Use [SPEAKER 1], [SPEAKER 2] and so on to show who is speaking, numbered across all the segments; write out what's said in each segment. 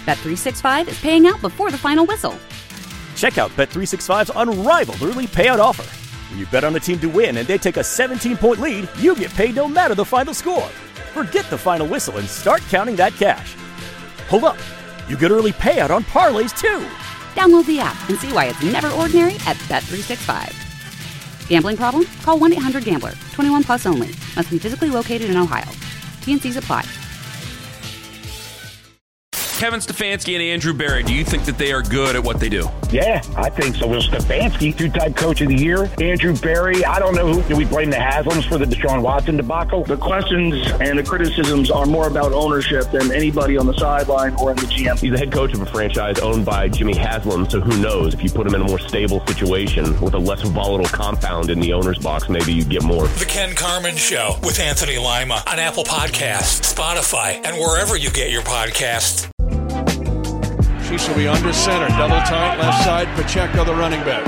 [SPEAKER 1] Bet365 is paying out before the final whistle.
[SPEAKER 2] Check out Bet365's unrivaled early payout offer. When you bet on a team to win and they take a 17-point lead, you get paid no matter the final score. Forget the final whistle and start counting that cash. Hold up. You get early payout on parlays, too.
[SPEAKER 1] Download the app and see why it's never ordinary at Bet365. Gambling problem? Call 1-800-GAMBLER. 21 plus only. Must be physically located in Ohio. T&Cs apply.
[SPEAKER 3] Kevin Stefanski and Andrew Berry, do you think that they are good at what they do?
[SPEAKER 4] Yeah, I think so. Well, Stefanski, two-time coach of the year. Andrew Berry, I don't know who. Do we blame the Haslams for the Deshaun Watson debacle?
[SPEAKER 5] The questions and the criticisms are more about ownership than anybody on the sideline or in the GM.
[SPEAKER 6] He's the head coach of a franchise owned by Jimmy Haslam, so who knows? If you put him in a more stable situation with a less volatile compound in the owner's box, maybe you get more.
[SPEAKER 7] The Ken Carman Show with Anthony Lima on Apple Podcasts, Spotify, and wherever you get your podcasts.
[SPEAKER 8] Chiefs will be under center, double tight, left side, Pacheco the running back.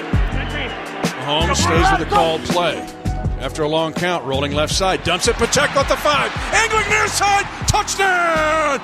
[SPEAKER 8] Mahomes stays with the called play. After a long count, rolling left side, dumps it, Pacheco at the 5, angling near side, touchdown,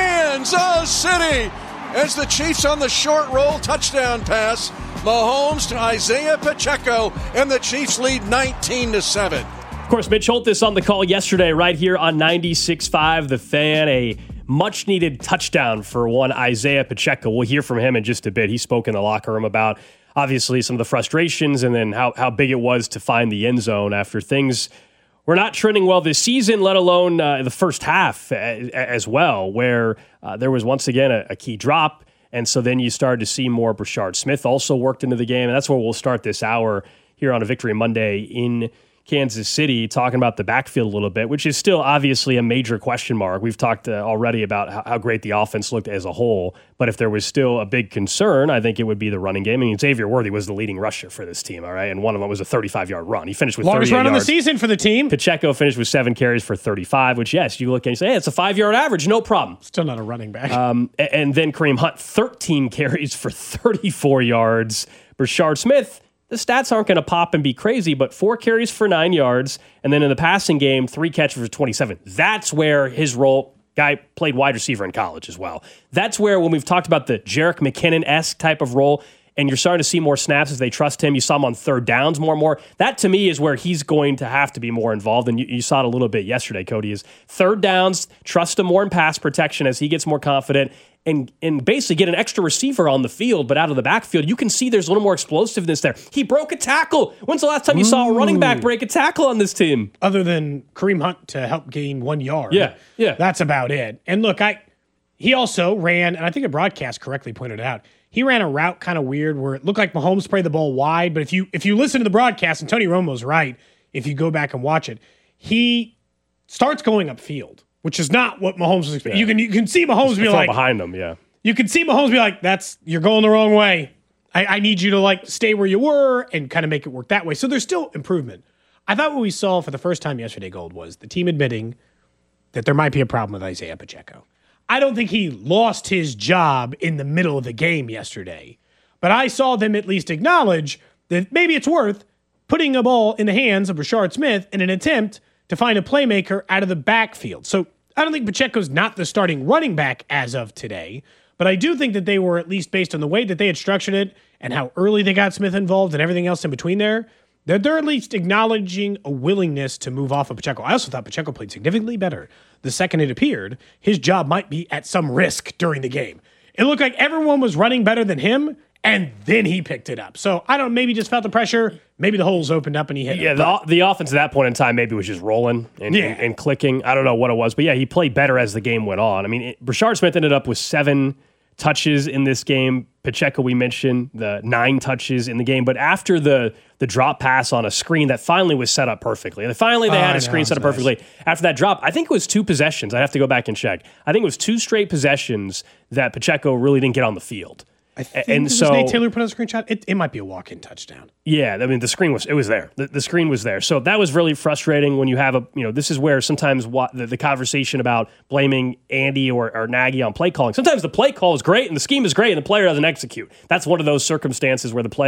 [SPEAKER 8] Kansas City! As the Chiefs on the short roll touchdown pass, Mahomes to Isaiah Pacheco, and the Chiefs lead 19-7.
[SPEAKER 9] Of course, Mitch Holthus on the call yesterday right here on 96.5 The Fan, a much-needed touchdown for one Isaiah Pacheco. We'll hear from him in just a bit. He spoke in the locker room about, obviously, some of the frustrations and then how big it was to find the end zone after things were not trending well this season, let alone the first half as well, where there was once again a key drop. And so then you started to see more. Brashard Smith also worked into the game. And that's where we'll start this hour here on a Victory Monday in Kansas City, talking about the backfield a little bit, which is still obviously a major question mark. We've talked already about how great the offense looked as a whole, but if there was still a big concern, I think it would be the running game. I mean, Xavier Worthy was the leading rusher for this team, all right, and one of them was a 35-yard run. He finished with 38 yards.
[SPEAKER 10] Longest run of the season for the team.
[SPEAKER 9] Pacheco finished with 7 carries for 35, which, yes, you look and you say, hey, it's a 5-yard average, no problem.
[SPEAKER 10] Still not a running back.
[SPEAKER 9] And then Kareem Hunt, 13 carries for 34 yards. Brashard Smith, the stats aren't going to pop and be crazy, but 4 carries for 9 yards, and then in the passing game, 3 catches for 27. That's where his role, guy played wide receiver in college as well. That's where, when we've talked about the Jerick McKinnon-esque type of role, and you're starting to see more snaps as they trust him, you saw him on third downs more and more. That, to me, is where he's going to have to be more involved, and you saw it a little bit yesterday, Cody, is third downs, trust him more in pass protection as he gets more confident, and basically get an extra receiver on the field, but out of the backfield, you can see there's a little more explosiveness there. He broke a tackle. When's the last time you saw a running back break a tackle on this team?
[SPEAKER 10] Other than Kareem Hunt to help gain 1 yard.
[SPEAKER 9] Yeah.
[SPEAKER 10] That's about it. And look, he also ran, and I think the broadcast correctly pointed it out, he ran a route kind of weird where it looked like Mahomes sprayed the ball wide, but if you listen to the broadcast, and Tony Romo's right, if you go back and watch it, he starts going upfield, which is not what Mahomes was expecting.
[SPEAKER 9] Yeah.
[SPEAKER 10] You can see Mahomes be like
[SPEAKER 9] behind him, yeah.
[SPEAKER 10] You can see Mahomes be like, you're going the wrong way. I need you to stay where you were and kind of make it work that way. So there's still improvement. I thought what we saw for the first time yesterday, Gold, was the team admitting that there might be a problem with Isaiah Pacheco. I don't think he lost his job in the middle of the game yesterday, but I saw them at least acknowledge that maybe it's worth putting a ball in the hands of Brashard Smith in an attempt to find a playmaker out of the backfield. So I don't think Pacheco's not the starting running back as of today, but I do think that they were, at least based on the way that they had structured it and how early they got Smith involved and everything else in between there, that they're at least acknowledging a willingness to move off of Pacheco. I also thought Pacheco played significantly better. The second it appeared, his job might be at some risk during the game. It looked like everyone was running better than him, and then he picked it up. So I don't know, maybe just felt the pressure. Maybe the holes opened up and he hit it.
[SPEAKER 9] Yeah, the offense at that point in time maybe was just rolling and clicking. I don't know what it was, but yeah, he played better as the game went on. I mean, Brashard Smith ended up with 7 touches in this game. Pacheco, we mentioned, the 9 touches in the game. But after the drop pass on a screen that finally was set up perfectly. And finally, they had a screen set up perfectly. Nice. After that drop, I think it was 2 possessions. I have to go back and check. I think it was 2 straight possessions that Pacheco really didn't get on the field.
[SPEAKER 10] I think Nate Taylor put on a screenshot. It might be a walk-in touchdown.
[SPEAKER 9] Yeah, I mean, the screen was there. The screen was there. So that was really frustrating when you have this is where sometimes the conversation about blaming Andy or Nagy on play calling. Sometimes the play call is great and the scheme is great and the player doesn't execute. That's one of those circumstances where the player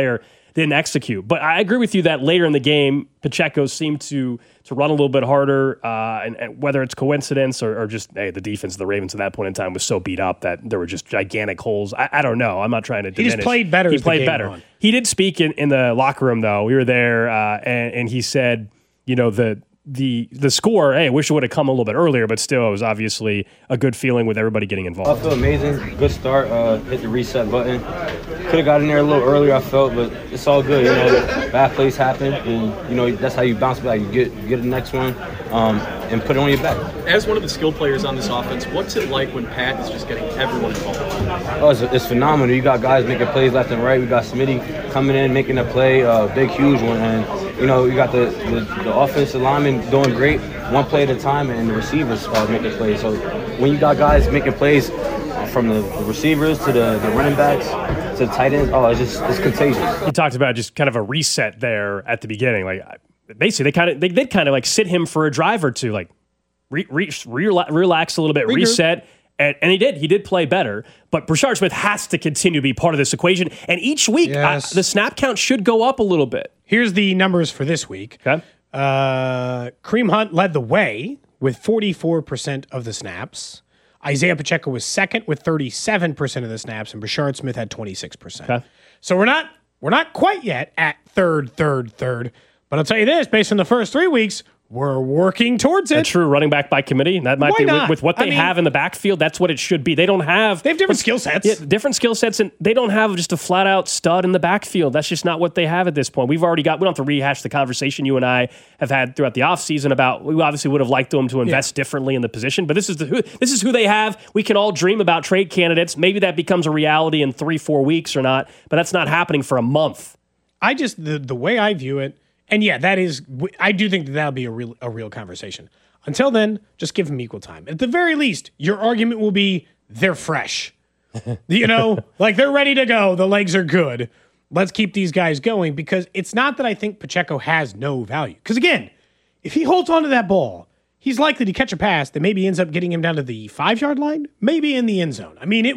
[SPEAKER 9] didn't execute. But I agree with you that later in the game, Pacheco seemed to run a little bit harder, and whether it's coincidence or just, hey, the defense of the Ravens at that point in time was so beat up that there were just gigantic holes. I don't know. I'm not trying to diminish.
[SPEAKER 10] He just played better.
[SPEAKER 9] He played better. He did speak in the locker room, though. We were there, and he said, the score, hey, I wish it would have come a little bit earlier, but still, it was obviously a good feeling with everybody getting involved.
[SPEAKER 11] I feel amazing. Good start. Hit the reset button. Could have got in there a little earlier, I felt, but it's all good. Bad plays happen, and that's how you bounce back. You get the next one, and put it on your back.
[SPEAKER 12] As one of the skill players on this offense, what's it like when Pat is just getting everyone involved?
[SPEAKER 11] Oh, it's phenomenal. You got guys making plays left and right. We got Smitty coming in, making a play, big, huge one, and you got the offensive linemen doing great, one play at a time, and the receivers making plays. So when you got guys making plays from the receivers to the running backs to the tight ends, it's contagious.
[SPEAKER 9] He talked about just kind of a reset there at the beginning. Like basically, they'd kind of like sit him for a drive or two, like relax a little bit, reset. And he did play better, but Brashard Smith has to continue to be part of this equation. And each week, the snap count should go up a little bit.
[SPEAKER 10] Here's the numbers for this week.
[SPEAKER 9] Okay.
[SPEAKER 10] Kareem Hunt led the way with 44% of the snaps. Isaiah Pacheco was second with 37% of the snaps, and Brashard Smith had 26%.
[SPEAKER 9] Okay.
[SPEAKER 10] So we're not quite yet at third. But I'll tell you this, based on the first 3 weeks, we're working towards it.
[SPEAKER 9] A true running back by committee. That might be with what they have in the backfield. That's what it should be. They have
[SPEAKER 10] different skill sets.
[SPEAKER 9] Yeah, different skill sets, and they don't have just a flat out stud in the backfield. That's just not what they have at this point. We don't have to rehash the conversation you and I have had throughout the offseason about we obviously would have liked them to invest differently in the position, but this is who they have. We can all dream about trade candidates. Maybe that becomes a reality in 3-4 weeks or not, but that's not happening for a month.
[SPEAKER 10] The way I view it. And yeah, I do think that'll be a real conversation. Until then, just give them equal time. At the very least, your argument will be they're fresh. Like they're ready to go. The legs are good. Let's keep these guys going, because it's not that I think Pacheco has no value. Because again, if he holds onto that ball, he's likely to catch a pass that maybe ends up getting him down to the 5-yard line, maybe in the end zone. I mean,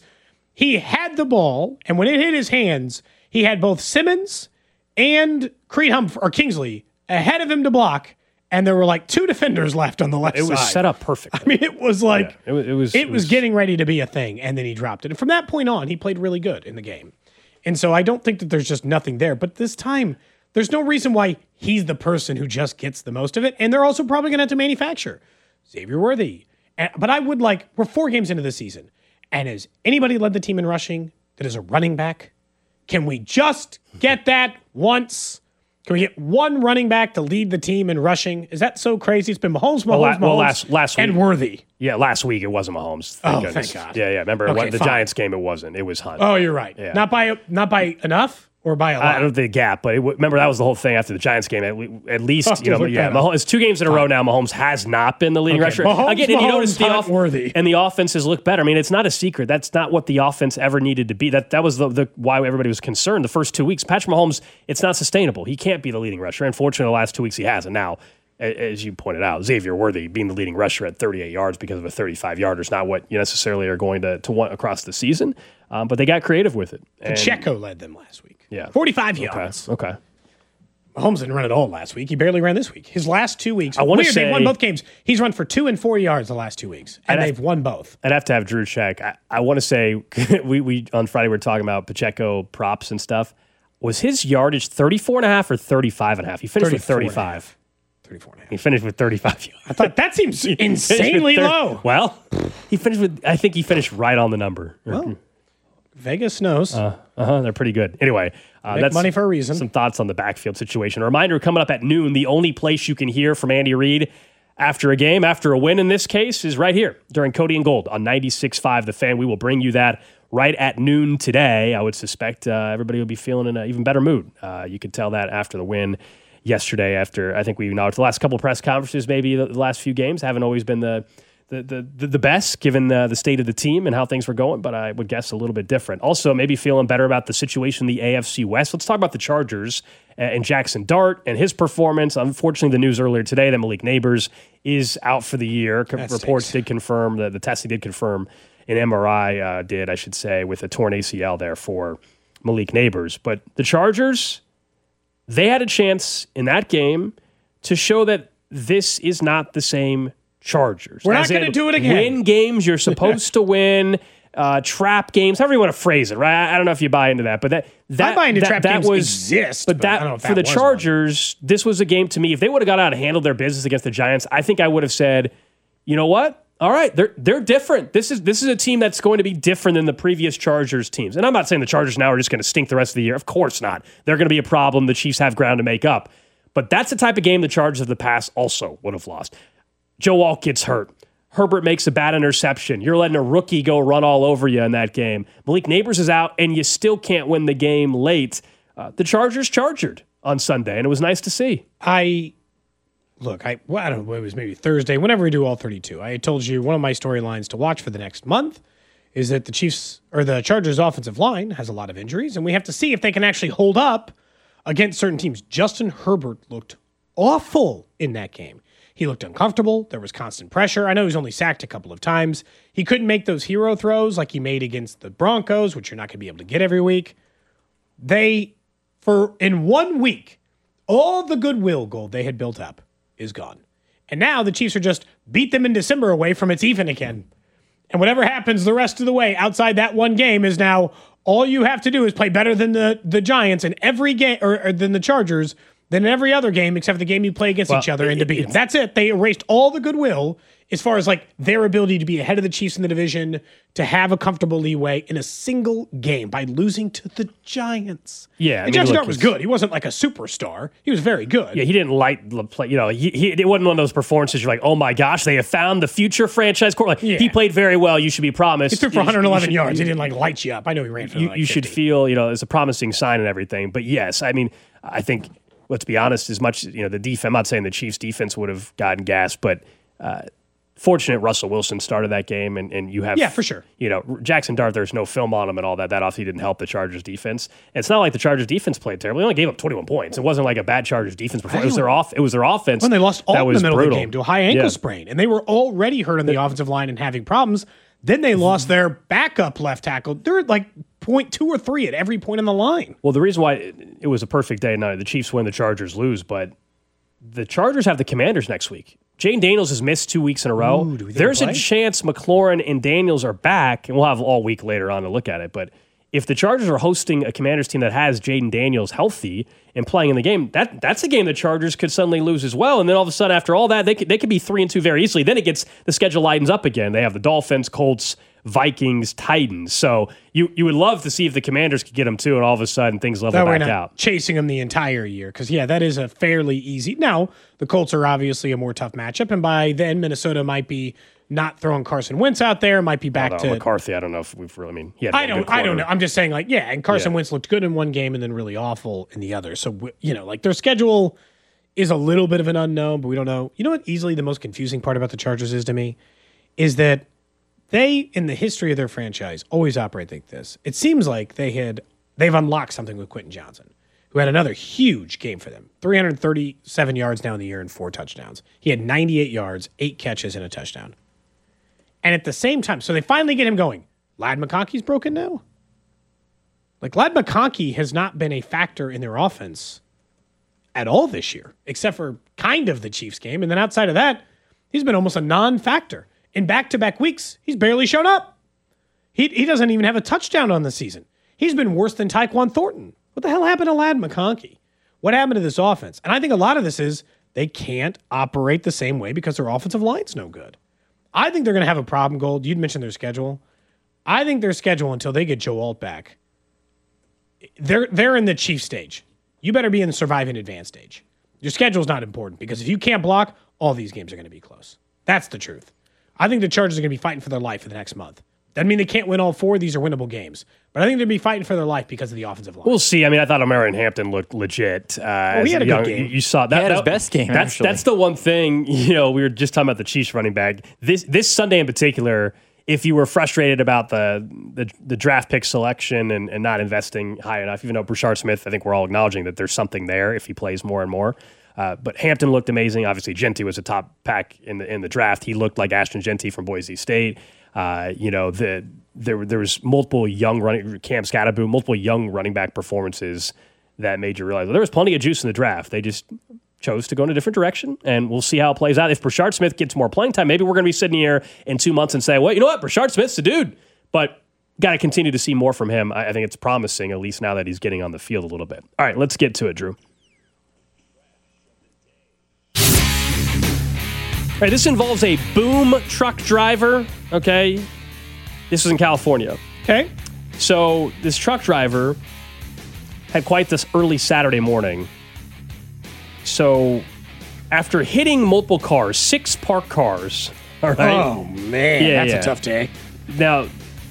[SPEAKER 10] he had the ball, and when it hit his hands, he had both Simmons and Kingsley ahead of him to block, and there were like 2 defenders left on the left side.
[SPEAKER 9] It was set up perfectly.
[SPEAKER 10] I mean, it was like
[SPEAKER 9] it was
[SPEAKER 10] getting ready to be a thing, and then he dropped it. And from that point on, he played really good in the game. And so I don't think that there's just nothing there. But this time, there's no reason why he's the person who just gets the most of it. And they're also probably going to have to manufacture Xavier Worthy. But we're 4 games into the season, and has anybody led the team in rushing that is a running back? Can we just get that once? Can we get one running back to lead the team in rushing? Is that so crazy? It's been Mahomes,
[SPEAKER 9] last
[SPEAKER 10] and
[SPEAKER 9] week,
[SPEAKER 10] Worthy.
[SPEAKER 9] Yeah, last week it wasn't Mahomes.
[SPEAKER 10] Thank God.
[SPEAKER 9] Yeah. Remember the Giants game? It wasn't. It was Hunt.
[SPEAKER 10] Oh, you're right.
[SPEAKER 9] Yeah.
[SPEAKER 10] Not by enough or by a lot.
[SPEAKER 9] I don't think the gap, but remember that was the whole thing after the Giants game. At least Mahomes, it's 2 games in a row now. Mahomes has not been the leading rusher again. And you notice
[SPEAKER 10] Worthy
[SPEAKER 9] and the offenses look better. I mean, it's not a secret. That's not what the offense ever needed to be. That was the why everybody was concerned the first 2 weeks. Patrick Mahomes, it's not sustainable. He can't be the leading rusher. Unfortunately, the last 2 weeks he hasn't. Now, as you pointed out, Xavier Worthy being the leading rusher at 38 yards because of a 35-yarder is not what you necessarily are going to want across the season. But they got creative with it.
[SPEAKER 10] Pacheco led them last week.
[SPEAKER 9] Yeah.
[SPEAKER 10] 45 yards.
[SPEAKER 9] Okay.
[SPEAKER 10] Mahomes didn't run at all last week. He barely ran this week. His last 2 weeks.
[SPEAKER 9] They
[SPEAKER 10] won both games. He's run for 2 and 4 yards the last 2 weeks, and they've won both.
[SPEAKER 9] I'd have to have Drew check. I want to say we on Friday we were talking about Pacheco props and stuff. Was his yardage 34.5 or 35.5? He finished with 35.
[SPEAKER 10] 34.5.
[SPEAKER 9] He finished with 35 yards.
[SPEAKER 10] I thought that seems insanely low.
[SPEAKER 9] Well, I think he finished right on the number.
[SPEAKER 10] Well, Vegas knows.
[SPEAKER 9] They're pretty good. Anyway,
[SPEAKER 10] that's money for a reason.
[SPEAKER 9] Some thoughts on the backfield situation. A reminder, coming up at noon, the only place you can hear from Andy Reid after a game, after a win in this case, is right here during Cody and Gold on 96.5 The Fan. We will bring you that right at noon today. I would suspect everybody will be feeling in an even better mood. You could tell that after the win yesterday. After I think we acknowledged the last couple of press conferences, maybe the last few games haven't always been the best given the state of the team and how things were going, but I would guess a little bit different. Also, maybe feeling better about the situation in the AFC West. Let's talk about the Chargers and Jackson Dart and his performance. Unfortunately, the news earlier today that Malik Neighbors is out for the year. Reports did confirm, the testing did confirm, an MRI did, I should say, with a torn ACL there for Malik Neighbors. But the Chargers, they had a chance in that game to show that this is not the same Chargers.
[SPEAKER 10] We're not going to do it again.
[SPEAKER 9] Win games you're supposed to win, trap games, however you want to phrase it, right? I don't know if you buy into that, but
[SPEAKER 10] I buy into trap games exist.
[SPEAKER 9] But
[SPEAKER 10] I don't know if
[SPEAKER 9] for the Chargers, this was a game to me. If they would have got out and handled their business against the Giants, I think I would have said, you know what? All right, they're different. This is a team that's going to be different than the previous Chargers teams. And I'm not saying the Chargers now are just going to stink the rest of the year. Of course not. They're going to be a problem. The Chiefs have ground to make up. But that's the type of game the Chargers of the past also would have lost. Joe Alt gets hurt. Herbert makes a bad interception. You're letting a rookie go run all over you in that game. Malik Neighbors is out, and you still can't win the game late. The Chargers chargered on Sunday, and it was nice to see.
[SPEAKER 10] I don't know, it was maybe Thursday, whenever we do all 32. I told you one of my storylines to watch for the next month is that the Chargers offensive line has a lot of injuries, and we have to see if they can actually hold up against certain teams. Justin Herbert looked awful in that game. He looked uncomfortable. There was constant pressure. I know he was only sacked a couple of times. He couldn't make those hero throws like he made against the Broncos, which you're not going to be able to get every week. In 1 week, all the goodwill gold they had built up is gone. And now the Chiefs are just beat them in December away from it's even again. And whatever happens the rest of the way outside that one game is now all you have to do is play better than the Giants in every game, or than the Chargers, than in every other game except for the game you play against each other and to beat them. That's it. They erased all the goodwill as far as like their ability to be ahead of the Chiefs in the division, to have a comfortable leeway in a single game by losing to the Giants.
[SPEAKER 9] Yeah,
[SPEAKER 10] and Justin Herbert was good. He wasn't like a superstar. He was very good.
[SPEAKER 9] Yeah, he didn't light the play. You know, it wasn't one of those performances you're like, oh my gosh, they have found the future franchise quarterback. He played very well. You should be promised.
[SPEAKER 10] He threw for 111 yards. He didn't like light you up. I know he ran for
[SPEAKER 9] you should feel, it's a promising sign and everything. But yes, I mean, I think, let's be honest, as much as, the defense, I'm not saying the Chiefs defense would have gotten gas, but fortunate Russell Wilson started that game, and you have...
[SPEAKER 10] Yeah, for sure.
[SPEAKER 9] Jackson Dart, there's no film on him and all that. That obviously didn't help the Chargers defense. And it's not like the Chargers defense played terribly. They only gave up 21 points. It wasn't like a bad Chargers defense performance. It was their offense.
[SPEAKER 10] When they lost all in the middle
[SPEAKER 9] brutal.
[SPEAKER 10] of the game to a high ankle sprain, and they were already hurt on the offensive line and having problems. Then they lost their backup left tackle. They're at like 0.2 or 3 at every point in the line.
[SPEAKER 9] Well, the reason why it was a perfect day, now the Chiefs win, the Chargers lose, but the Chargers have the Commanders next week. Jane Daniels has missed 2 weeks in a row. There's a chance McLaurin and Daniels are back, and we'll have all week later on to look at it. But if the Chargers are hosting a Commanders team that has Jaden Daniels healthy and playing in the game, that's a game the Chargers could suddenly lose as well. And then all of a sudden, after all that, they could be 3-2 very easily. Then the schedule lightens up again. They have the Dolphins, Colts, Vikings, Titans. So you would love to see if the Commanders could get them too, and all of a sudden things level back out.
[SPEAKER 10] Chasing them the entire year, because that is a fairly easy. Now the Colts are obviously a more tough matchup, and by then Minnesota might be not throwing Carson Wentz out there, might be back to
[SPEAKER 9] McCarthy. I don't know if we've really. I mean,
[SPEAKER 10] I don't know. I'm just saying, and Carson Wentz looked good in one game and then really awful in the other. So their schedule is a little bit of an unknown, but we don't know. You know what? Easily the most confusing part about the Chargers is to me is that they, in the history of their franchise, always operate like this. It seems like they've unlocked something with Quentin Johnson, who had another huge game for them. 337 yards now in the year and 4 touchdowns. He had 98 yards, 8 catches, and a touchdown. And at the same time, so they finally get him going. Ladd McConkey's broken now? Ladd McConkey has not been a factor in their offense at all this year, except for kind of the Chiefs game. And then outside of that, he's been almost a non-factor. In back-to-back weeks, he's barely shown up. He doesn't even have a touchdown on the season. He's been worse than Tyquan Thornton. What the hell happened to Ladd McConkey? What happened to this offense? And I think a lot of this is they can't operate the same way because their offensive line's no good. I think they're going to have a problem, Gold. You'd mentioned their schedule. I think their schedule until they get Joe Alt back, they're in the chief stage. You better be in the survive and advance stage. Your schedule's not important because if you can't block, all these games are going to be close. That's the truth. I think the Chargers are going to be fighting for their life for the next month. Doesn't mean they can't win all 4. These are winnable games. But I think they'll be fighting for their life because of the offensive line.
[SPEAKER 9] We'll see. I mean, I thought Omarion Hampton looked legit.
[SPEAKER 10] He had a good game.
[SPEAKER 9] You saw that.
[SPEAKER 13] He had his best game, actually.
[SPEAKER 9] That's the one thing, we were just talking about the Chiefs running back. This Sunday in particular, if you were frustrated about the draft pick selection and not investing high enough, even though Brashard Smith, I think we're all acknowledging that there's something there if he plays more and more. But Hampton looked amazing. Obviously, Genty was a top pack in the draft. He looked like Ashton Genty from Boise State. There was multiple young Cam Scatterboom, multiple young running back performances that made you realize there was plenty of juice in the draft. They just chose to go in a different direction, and we'll see how it plays out. If Brashard Smith gets more playing time, maybe we're going to be sitting here in 2 months and say, well, you know what, Brashard Smith's the dude. But got to continue to see more from him. I think it's promising, at least now that he's getting on the field a little bit. All right, let's get to it, Drew. All right, this involves a boom truck driver, okay? This is in California.
[SPEAKER 10] Okay.
[SPEAKER 9] So this truck driver had quite this early Saturday morning. So after hitting multiple cars, 6 parked cars, all right?
[SPEAKER 10] Oh, man, that's a tough day.
[SPEAKER 9] Now,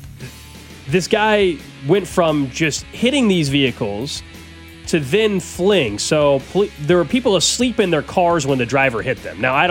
[SPEAKER 9] this guy went from just hitting these vehicles to then fleeing. So there were people asleep in their cars when the driver hit them. Now,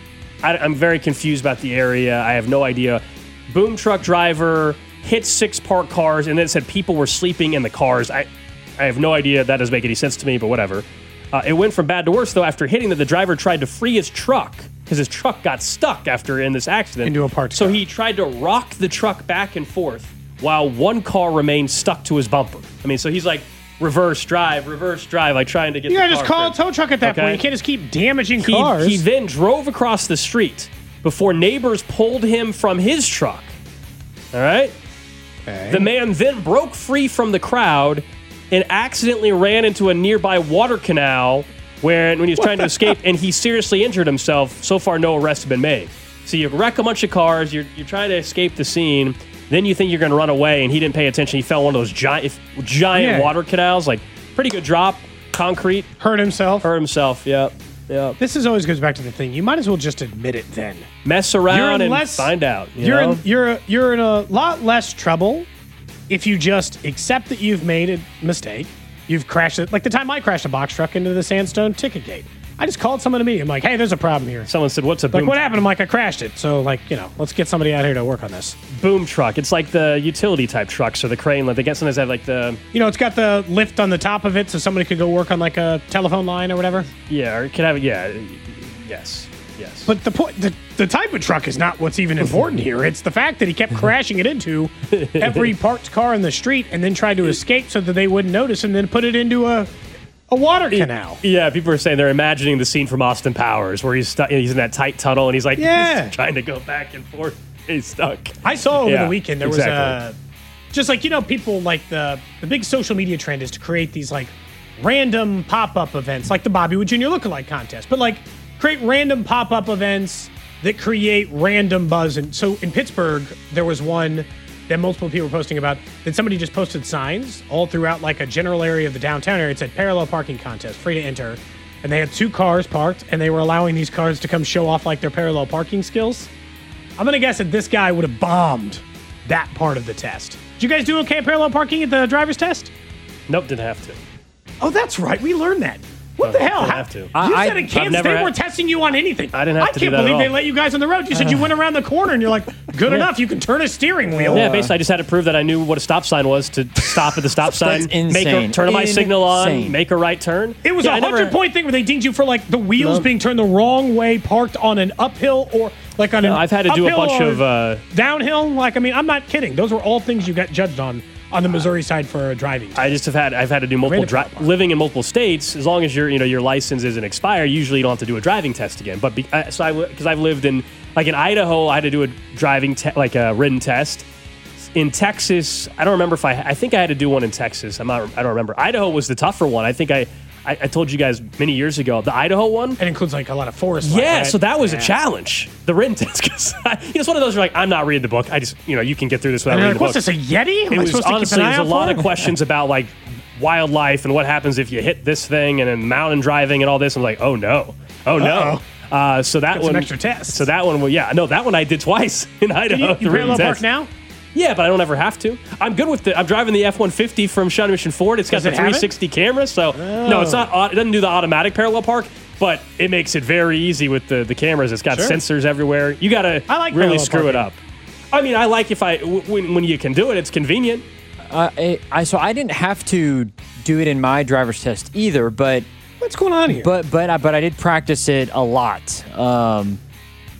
[SPEAKER 9] I'm very confused about the area. I have no idea. Boom truck driver hit 6 parked cars, and then it said people were sleeping in the cars. I have no idea. That doesn't make any sense to me, but whatever. It went from bad to worse, though, after hitting that the driver tried to free his truck because his truck got stuck after in this accident.
[SPEAKER 10] Into a parked
[SPEAKER 9] car.
[SPEAKER 10] So
[SPEAKER 9] he tried to rock the truck back and forth while one car remained stuck to his bumper. I mean, so he's like reverse drive, like trying to get the car.
[SPEAKER 10] You gotta just call a tow truck at that point. You can't just keep damaging cars.
[SPEAKER 9] He then drove across the street before neighbors pulled him from his truck. All right? Okay. The man then broke free from the crowd and accidentally ran into a nearby water canal when he was trying to escape, and he seriously injured himself. So far, no arrests have been made. So you wreck a bunch of cars, you're trying to escape the scene, then you think you're going to run away, and he didn't pay attention. He fell in one of those giant water canals, like pretty good drop, concrete.
[SPEAKER 10] Hurt himself,
[SPEAKER 9] yep.
[SPEAKER 10] This always goes back to the thing. You might as well just admit it then.
[SPEAKER 9] Mess around and find out.
[SPEAKER 10] You're in a lot less trouble if you just accept that you've made a mistake. You've crashed it. Like the time I crashed a box truck into the Sandstone ticket gate. I just called someone to me. I'm like, hey, there's a problem here.
[SPEAKER 9] Someone said, what's a boom
[SPEAKER 10] truck? What happened? I'm like, I crashed it. So, let's get somebody out here to work on this.
[SPEAKER 9] Boom truck. It's like the utility type trucks or the crane. Like they get sometimes have like the...
[SPEAKER 10] it's got the lift on the top of it so somebody could go work on like a telephone line or whatever.
[SPEAKER 9] Yeah, or it could have... Yeah. Yes.
[SPEAKER 10] But the type of truck is not what's even important here. It's the fact that he kept crashing it into every parked car in the street and then tried to escape so that they wouldn't notice and then put it into a water canal.
[SPEAKER 9] Yeah, people are saying they're imagining the scene from Austin Powers where he's in that tight tunnel and he's like trying to go back and forth. He's stuck.
[SPEAKER 10] I saw over the weekend there was just like, people like the big social media trend is to create these like random pop-up events like the Bobby Wood Jr. Lookalike contest, but like create random pop-up events that create random buzz. And so in Pittsburgh, there was one that multiple people were posting about that somebody just posted signs all throughout like a general area of the downtown area. It said parallel parking contest, free to enter. And they had 2 cars parked and they were allowing these cars to come show off like their parallel parking skills. I'm going to guess that this guy would have bombed that part of the test. Did you guys do okay at parallel parking at the driver's test?
[SPEAKER 9] Nope, didn't have to.
[SPEAKER 10] Oh, that's right. We learned that. What the hell?
[SPEAKER 9] Didn't have to.
[SPEAKER 10] You said in Kansas they weren't testing you on anything.
[SPEAKER 9] I didn't have to do that
[SPEAKER 10] I can't believe
[SPEAKER 9] at
[SPEAKER 10] they
[SPEAKER 9] all.
[SPEAKER 10] let you guys on the road. You said you went around the corner and you're like, good enough. You can turn a steering wheel.
[SPEAKER 9] Yeah, basically I just had to prove that I knew what a stop sign was to stop at the stop sign, turn my signal on, make a right turn.
[SPEAKER 10] It was a 100-point thing where they dinged you for like the wheels being turned the wrong way, parked on an uphill or like on an
[SPEAKER 9] I've had to do a bunch of
[SPEAKER 10] downhill. Like, I mean, I'm not kidding. Those were all things you got judged on the Missouri side for driving.
[SPEAKER 9] I've had to do multiple living in multiple states. As long as your license isn't expired, usually you don't have to do a driving test again. But because I've lived in Idaho, I had to do a driving a written test. In Texas, I don't remember I think I had to do one in Texas. I don't remember. Idaho was the tougher one. I think I told you guys many years ago, the Idaho one.
[SPEAKER 10] It includes like a lot of forest.
[SPEAKER 9] Yeah, so that was a challenge, the written test. Because it's one of those where like, I'm not reading the book. I just, you can get through this without reading the book.
[SPEAKER 10] What's this, a Yeti?
[SPEAKER 9] It was honestly, there's a lot of questions about like wildlife and what happens if you hit this thing and then mountain driving and all this. I'm like, oh no. So that one.
[SPEAKER 10] Some extra tests.
[SPEAKER 9] So that one, that one I did twice in Idaho.
[SPEAKER 10] You parallel park now?
[SPEAKER 9] Yeah, but I don't ever have to. I'm good with I'm driving the F-150 from Shawnee Mission Ford. It's got the 360 camera, so no, it's not. It doesn't do the automatic parallel park, but it makes it very easy with the cameras. It's got sensors everywhere. You got to really screw it up. I mean, I like when you can do it. It's convenient.
[SPEAKER 13] So I didn't have to do it in my driver's test either, but
[SPEAKER 10] what's going on here?
[SPEAKER 13] But I did practice it a lot.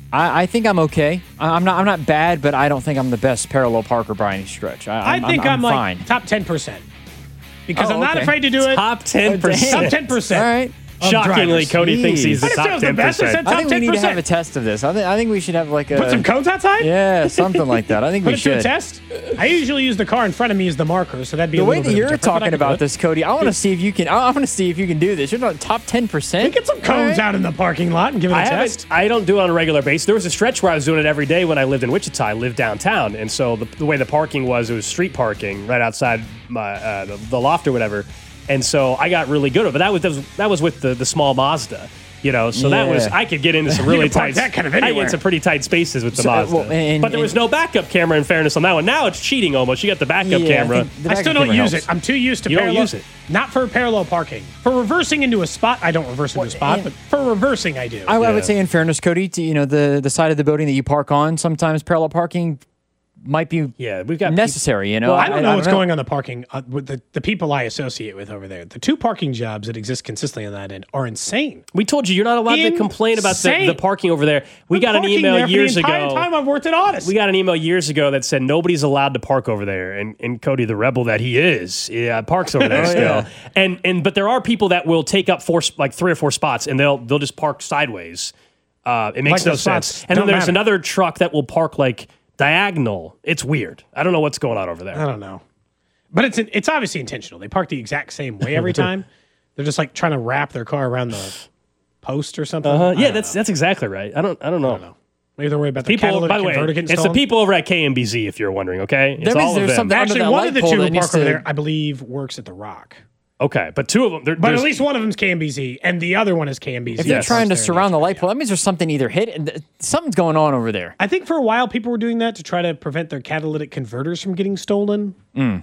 [SPEAKER 13] I think I'm okay. I'm not bad, but I don't think I'm the best parallel parker by any stretch.
[SPEAKER 10] I think I'm like
[SPEAKER 13] fine.
[SPEAKER 10] top 10%. Because I'm not afraid to do it.
[SPEAKER 9] Top 10%.
[SPEAKER 10] Top 10%.
[SPEAKER 13] All right.
[SPEAKER 9] Shockingly, Cody thinks he's the
[SPEAKER 10] I didn't say
[SPEAKER 9] top
[SPEAKER 10] I was the best. I said
[SPEAKER 9] 10%.
[SPEAKER 10] top
[SPEAKER 13] I think we
[SPEAKER 10] 10%.
[SPEAKER 13] need to have a test of this. I think we should have like a...
[SPEAKER 10] Put some cones outside?
[SPEAKER 13] Yeah, something like that. I think
[SPEAKER 10] Put
[SPEAKER 13] we
[SPEAKER 10] it to
[SPEAKER 13] should.
[SPEAKER 10] a test? I usually use the car in front of me as the marker, so that'd be
[SPEAKER 13] The
[SPEAKER 10] a
[SPEAKER 13] way
[SPEAKER 10] little
[SPEAKER 13] that
[SPEAKER 10] bit
[SPEAKER 13] you're
[SPEAKER 10] different, but I
[SPEAKER 13] talking
[SPEAKER 10] can do
[SPEAKER 13] about
[SPEAKER 10] it.
[SPEAKER 13] this, Cody, I want to see if you can. I want to see if you can do this. You're not top 10%.
[SPEAKER 10] We get some cones out in the parking lot and give it a test.
[SPEAKER 9] I don't do it on a regular basis. There was a stretch where I was doing it every day when I lived in Wichita. I lived downtown, and so the way the parking was, it was street parking right outside my the loft or whatever. And so I got really good at it. But that was with the small Mazda. You know, so that was, I could get into some really tight,
[SPEAKER 10] that kind of
[SPEAKER 9] I
[SPEAKER 10] anywhere.
[SPEAKER 9] get some pretty tight spaces with the Mazda.
[SPEAKER 13] Well,
[SPEAKER 9] but there was no backup camera, in fairness, on that one. Now it's cheating almost. You got the backup camera.
[SPEAKER 10] I still don't use it. I'm too used to
[SPEAKER 9] You don't
[SPEAKER 10] parallel.
[SPEAKER 9] use it.
[SPEAKER 10] Not for parallel parking. For reversing into a spot, I don't reverse into a spot, but for reversing, I do.
[SPEAKER 13] I would say, in fairness, Cody, to, the side of the building that you park on, sometimes parallel parking might be
[SPEAKER 9] we've got
[SPEAKER 13] necessary.
[SPEAKER 10] Well, I don't know what's going on the parking with the people I associate with over there. The 2 parking jobs that exist consistently on that end are insane.
[SPEAKER 9] We told you you're not allowed to complain about the parking over there. We got an email years ago.
[SPEAKER 10] The entire time I've worked at Odyssey.
[SPEAKER 9] We got an email years ago that said nobody's allowed to park over there, and Cody, the rebel that he is, parks over there still. Yeah. But there are people that will take up 3 or 4 spots, and they'll just park sideways. It makes no sense. And then there's another truck that will park like diagonal. It's weird. I don't know what's going on over there.
[SPEAKER 10] I don't know. But it's obviously intentional. They park the exact same way every time. They're just like trying to wrap their car around the post or something.
[SPEAKER 9] Yeah, that's exactly right. I don't know.
[SPEAKER 10] Maybe they're worried about the catalytic
[SPEAKER 9] by the way,
[SPEAKER 10] converter getting
[SPEAKER 9] it's
[SPEAKER 10] stolen.
[SPEAKER 9] the people over at KMBZ, if you're wondering, okay? It's all of them.
[SPEAKER 10] Actually, one of the 2 who park over there, I believe, works at The Rock.
[SPEAKER 9] Okay, but 2 of them.
[SPEAKER 10] But at least one of them is KMBZ, and the other one is KMBZ.
[SPEAKER 13] If they're trying to surround the light pole, that means there's something either hit. Something's going on over there.
[SPEAKER 10] I think for a while people were doing that to try to prevent their catalytic converters from getting stolen.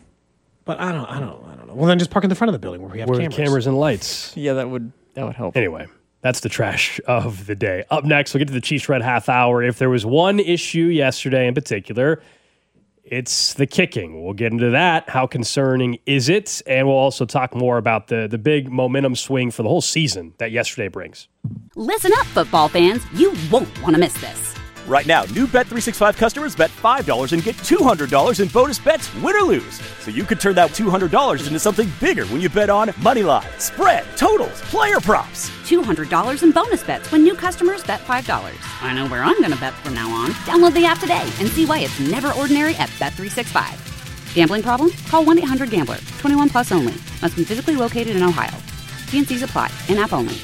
[SPEAKER 10] But I don't know. Well, then just park in the front of the building where we have
[SPEAKER 9] cameras and lights.
[SPEAKER 13] Yeah, that would help.
[SPEAKER 9] Anyway, that's the trash of the day. Up next, we'll get to the Chiefs Red half hour. If there was one issue yesterday in particular, it's the kicking. We'll get into that. How concerning is it? And we'll also talk more about the big momentum swing for the whole season that yesterday brings.
[SPEAKER 1] Listen up, football fans. You won't want to miss this.
[SPEAKER 2] Right now, new Bet365 customers bet $5 and get $200 in bonus bets, win or lose. So you could turn that $200 into something bigger when you bet on moneyline, spread, totals, player props.
[SPEAKER 1] $200 in bonus bets when new customers bet $5. I know where I'm going to bet from now on. Download the app today and see why it's never ordinary at Bet365. Gambling problem? Call 1-800-GAMBLER. 21 plus only. Must be physically located in Ohio. T&Cs apply. In-app only.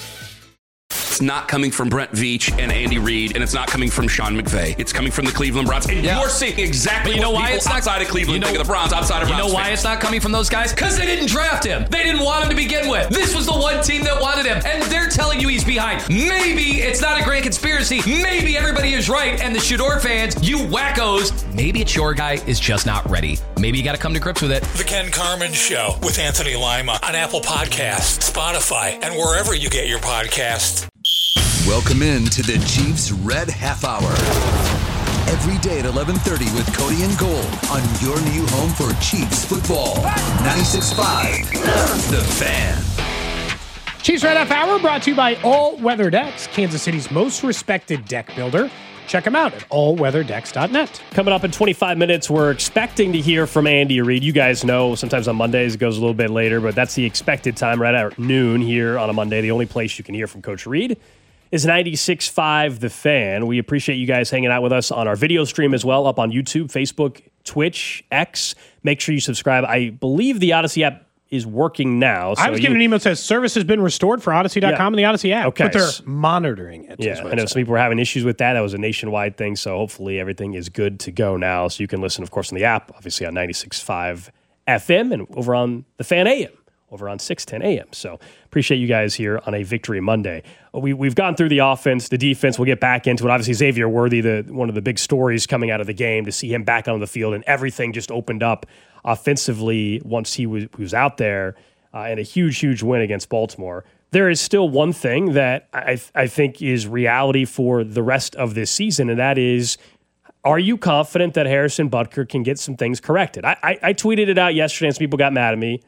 [SPEAKER 3] It's not coming from Brent Veach and Andy Reid, and it's not coming from Sean McVay. It's coming from the Cleveland Browns. And you're seeing exactly what people outside of Cleveland think of the Browns, outside of Browns
[SPEAKER 14] You know why
[SPEAKER 3] fans.
[SPEAKER 14] it's not coming from those guys? Because they didn't draft him. They didn't want him to begin with. This was the one team that wanted him, and they're telling you he's behind. Maybe it's not a grand conspiracy. Maybe everybody is right, and the Shador fans, you wackos, maybe it's your guy is just not ready. Maybe you got to come to grips with it.
[SPEAKER 7] The Ken Carman Show with Anthony Lima on Apple Podcasts, Spotify, and wherever you get your podcasts.
[SPEAKER 15] Welcome in to the Chiefs Red Half Hour. Every day at 11:30 with Cody and Gold on your new home for Chiefs football. 96.5, The Fan.
[SPEAKER 10] Chiefs Red Half Hour brought to you by All Weather Decks, Kansas City's most respected deck builder. Check them out at allweatherdecks.net.
[SPEAKER 9] Coming up in 25 minutes, we're expecting to hear from Andy Reid. You guys know sometimes on Mondays it goes a little bit later, but that's the expected time right at noon here on a Monday. The only place you can hear from Coach Reid is 96.5 The Fan. We appreciate you guys hanging out with us on our video stream as well, up on YouTube, Facebook, Twitch, X. Make sure you subscribe. I believe the Odyssey app is working now. So
[SPEAKER 10] I was given an email that says service has been restored for Odyssey.com and the Odyssey app.
[SPEAKER 9] Okay.
[SPEAKER 10] But they're monitoring it.
[SPEAKER 9] Yeah, I know some people were having issues with that. That was a nationwide thing, so hopefully everything is good to go now. So you can listen, of course, on the app, obviously on 96.5 FM and over on the Fan AM. Over on 610 AM. So appreciate you guys here on a Victory Monday. We've gone through the offense, the defense. We'll get back into it. Obviously, Xavier Worthy, one of the big stories coming out of the game, to see him back on the field and everything just opened up offensively once he was out there, and a huge win against Baltimore. There is still one thing that I think is reality for the rest of this season, and that is, are you confident that Harrison Butker can get some things corrected? I tweeted it out yesterday and some people got mad at me.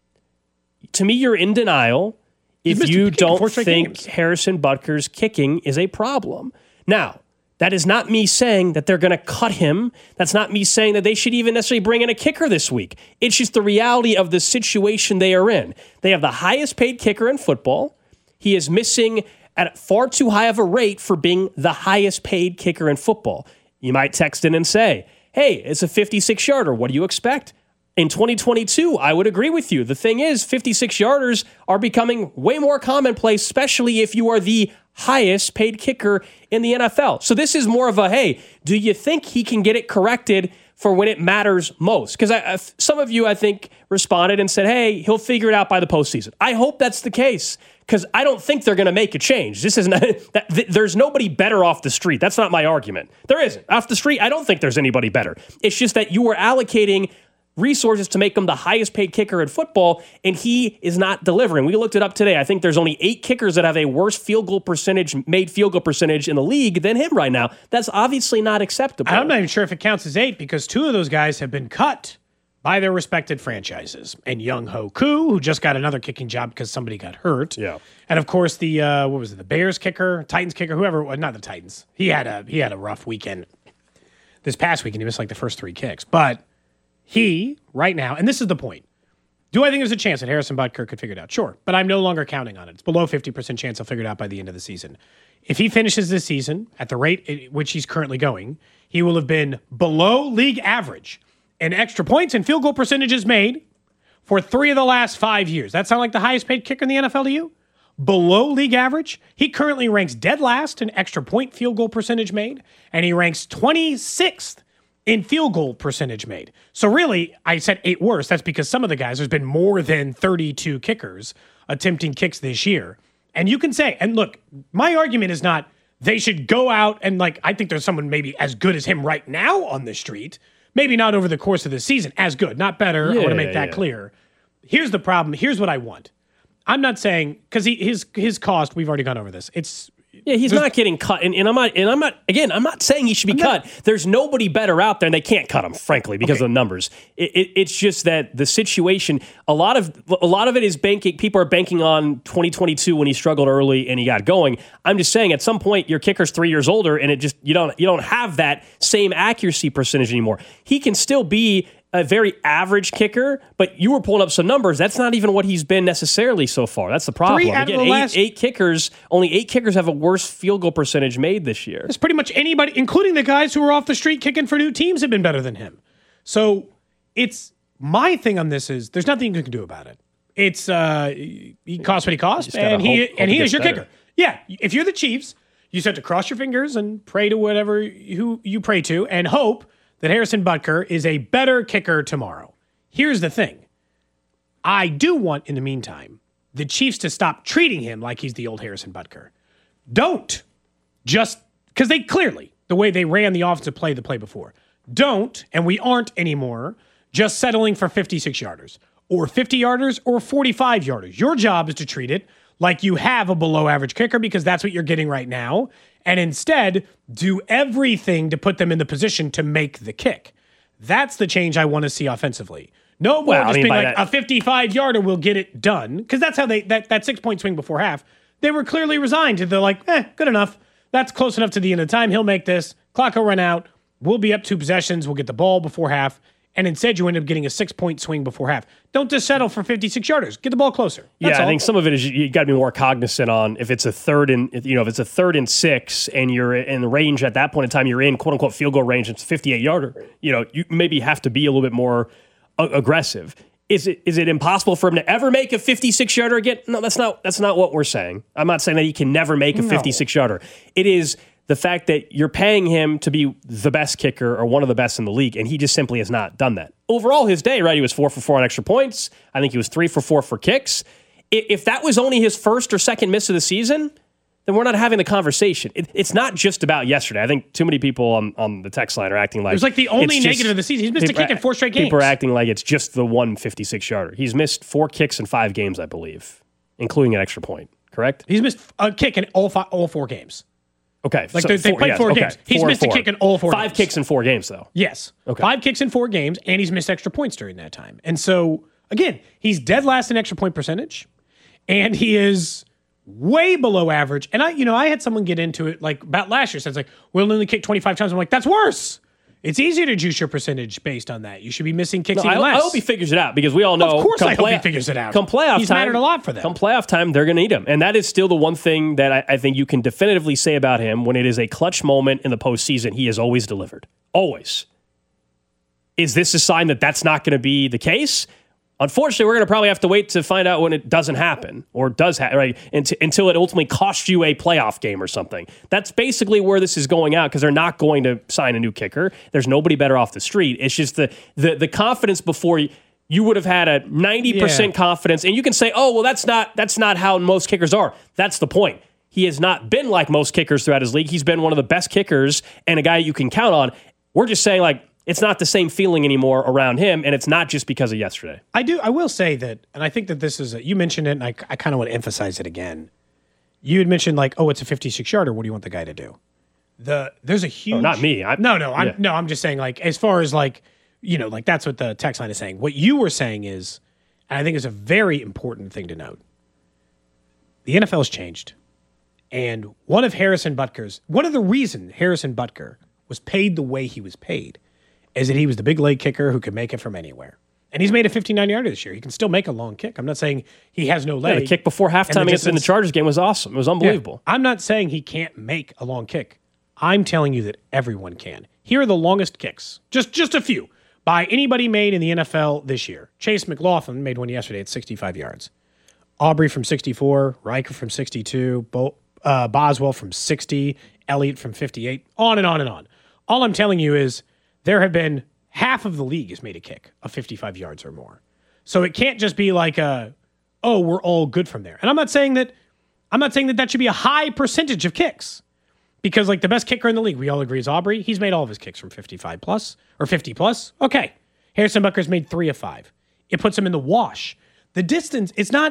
[SPEAKER 9] To me, you're in denial if you don't think Harrison Butker's kicking is a problem. Now, That is not me saying that they're going to cut him. That's not me saying that they should even necessarily bring in a kicker this week. It's just the reality of the situation they are in. They have the highest paid kicker in football. He is missing at far too high of a rate for being the highest paid kicker in football. You might text in and say, hey, it's a 56-yarder. What do you expect? In 2022, I would agree with you. The thing is, 56-yarders are becoming way more commonplace, especially if you are the highest paid kicker in the NFL. So this is more of a, hey, do you think he can get it corrected for when it matters most? Because some of you, I think, responded and said, hey, he'll figure it out by the postseason. I hope that's the case, because I don't think they're going to make a change. This is not, there's nobody better off the street. That's not my argument. There isn't. Off the street, I don't think there's anybody better. It's just that you were allocating resources to make him the highest paid kicker in football, and he is not delivering. We looked it up today. I think there's only 8 kickers that have a worse made field goal percentage in the league than him right now. That's obviously not acceptable.
[SPEAKER 10] I'm not even sure if it counts as 8, because 2 of those guys have been cut by their respected franchises. And Young Ho Koo, who just got another kicking job because somebody got hurt.
[SPEAKER 9] Yeah.
[SPEAKER 10] And of course the the Bears kicker, Titans kicker, whoever, not the Titans. He had a rough weekend. This past weekend he missed like the first 3 kicks. But he, right now, and this is the point. Do I think there's a chance that Harrison Butker could figure it out? Sure, but I'm no longer counting on it. It's below 50% chance he'll figure it out by the end of the season. If he finishes this season at the rate at which he's currently going, he will have been below league average in extra points and field goal percentages made for 3 of the last 5 years. That sound like the highest paid kicker in the NFL to you? Below league average? He currently ranks dead last in extra point field goal percentage made, and he ranks 26th in field goal percentage made. So really, I said 8 worse. That's because some of the guys, there's been more than 32 kickers attempting kicks this year. And you can say, and look, my argument is not they should go out and I think there's someone maybe as good as him right now on the street. Maybe not over the course of the season. As good, not better. I want to make that clear. Here's the problem. Here's what I want. I'm not saying, because his cost, we've already gone over this.
[SPEAKER 9] He's not getting cut, and I'm not saying he should be cut. There's nobody better out there, and they can't cut him, frankly, because of the numbers. It's just that the situation, a lot of it is banking. People are banking on 2022 when he struggled early and he got going. I'm just saying, at some point, your kicker's 3 years older, and you don't have that same accuracy percentage anymore. He can still be a very average kicker, but you were pulling up some numbers. That's not even what he's been necessarily so far. That's the problem. Again, 8 kickers, only 8 kickers have a worse field goal percentage made this year.
[SPEAKER 10] It's pretty much anybody, including the guys who are off the street kicking for new teams, have been better than him. So it's my thing on this is there's nothing you can do about it. It's he costs what he costs, and he is your kicker. Yeah, if you're the Chiefs, you just have to cross your fingers and pray to whatever who you pray to, and hope that Harrison Butker is a better kicker tomorrow. Here's the thing. I do want, in the meantime, the Chiefs to stop treating him like he's the old Harrison Butker. Don't. Just because they clearly, the way they ran the offensive play the play before, don't, and we aren't anymore, just settling for 56-yarders or 50-yarders or 45-yarders. Your job is to treat it like you have a below-average kicker, because that's what you're getting right now, and instead do everything to put them in the position to make the kick. That's the change I want to see offensively. No more just being like a 55-yarder will get it done, because that's how that 6-point swing before half, they were clearly resigned to. They're like, good enough. That's close enough to the end of the time. He'll make this. Clock will run out. We'll be up 2 possessions. We'll get the ball before half. And instead, you end up getting a 6-point swing before half. Don't just settle for 56-yarders. Get the ball closer. That's all.
[SPEAKER 9] I think some of it is you got to be more cognizant on if it's a third and 6 and you're in the range at that point in time, you're in quote unquote field goal range. It's 58-yarder. You maybe have to be a little bit more aggressive. Is it impossible for him to ever make a 56-yarder again? No, that's not what we're saying. I'm not saying that he can never make a 56-yarder. It is the fact that you're paying him to be the best kicker or one of the best in the league, and he just simply has not done that. Overall, his day, right, he was 4 for 4 on extra points. I think he was 3 for 4 for kicks. If that was only his first or second miss of the season, then we're not having the conversation. It's not just about yesterday. I think too many people on the text line are acting like
[SPEAKER 10] it was like the only negative of the season. He's missed a kick in 4 straight games.
[SPEAKER 9] People are acting like it's just the one 56-yarder. He's missed 4 kicks in 5 games, I believe, including an extra point. Correct?
[SPEAKER 10] He's missed a kick in all 4 games.
[SPEAKER 9] Okay.
[SPEAKER 10] Like they played 4 games. He's missed a kick in all 4 games.
[SPEAKER 9] 5 kicks in 4 games, though.
[SPEAKER 10] Yes.
[SPEAKER 9] Okay.
[SPEAKER 10] 5 kicks in 4 games, and he's missed extra points during that time. And so, again, he's dead last in extra point percentage, and he is way below average. And I had someone get into it like about last year. Says like, we'll only kick 25 times. I'm like, that's worse. It's easier to juice your percentage based on that. You should be missing kicks even less.
[SPEAKER 9] I hope he figures it out because we all know.
[SPEAKER 10] Of course, I hope he figures it out.
[SPEAKER 9] Come playoff
[SPEAKER 10] He's
[SPEAKER 9] time,
[SPEAKER 10] mattered a lot for them.
[SPEAKER 9] Come playoff time, they're going to need him, and that is still the one thing that I think you can definitively say about him. When it is a clutch moment in the postseason, he has always delivered. Always. Is this a sign that that's not going to be the case? Unfortunately, we're going to probably have to wait to find out when it doesn't happen or does happen, right? Until it ultimately costs you a playoff game or something. That's basically where this is going out because they're not going to sign a new kicker. There's nobody better off the street. It's just the confidence before you would have had a 90% confidence, and you can say, oh, well, that's not how most kickers are. That's the point. He has not been like most kickers throughout his league. He's been one of the best kickers and a guy you can count on. We're just saying like, it's not the same feeling anymore around him, and it's not just because of yesterday.
[SPEAKER 10] I will say that, and I think that this is, you mentioned it, and I kind of want to emphasize it again. You had mentioned like, oh, it's a 56-yarder. What do you want the guy to do? There's a huge...
[SPEAKER 9] Oh, not me.
[SPEAKER 10] I'm just saying like, as far as like, like that's what the text line is saying. What you were saying is, and I think is a very important thing to note, the NFL has changed. And one of the reason Harrison Butker was paid the way he was paid is that he was the big leg kicker who could make it from anywhere. And he's made a 59-yarder this year. He can still make a long kick. I'm not saying he has no leg.
[SPEAKER 9] The kick before halftime against in the Chargers game was awesome. It was unbelievable.
[SPEAKER 10] Yeah, I'm not saying he can't make a long kick. I'm telling you that everyone can. Here are the longest kicks, just a few, by anybody made in the NFL this year. Chase McLaughlin made one yesterday at 65 yards. Aubrey from 64, Riker from 62, Boswell from 60, Elliott from 58, on and on and on. All I'm telling you is there have been half of the league has made a kick of 55 yards or more. So it can't just be like we're all good from there. And I'm not saying that should be a high percentage of kicks. Because like the best kicker in the league, we all agree is Aubrey. He's made all of his kicks from 55 plus or 50 plus. Okay. Harrison Butker's made 3 of 5. It puts him in the wash. The distance,